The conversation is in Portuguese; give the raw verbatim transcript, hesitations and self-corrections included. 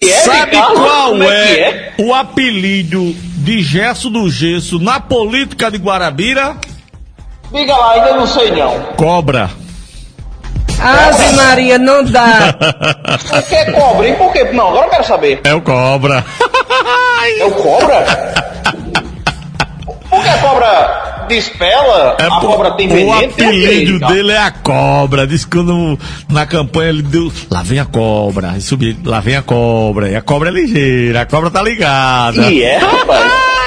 que é, Sabe Ricardo? qual Como é, que é o apelido de Gesso do Gesso na política de Guarabira? Diga lá, ainda não sei não. Cobra. Ave Maria, não dá. Por que cobra? E por que? Não, agora eu quero saber. É o cobra. É o cobra? Por que a cobra despela? É, a pô, cobra tem veneno? o Tem o quê, apelido Ricardo? dele é a cobra. Diz que quando na campanha ele deu. Lá vem a cobra. Aí subiu, lá vem a cobra. E a cobra é ligeira, a cobra tá ligada. E é, rapaz?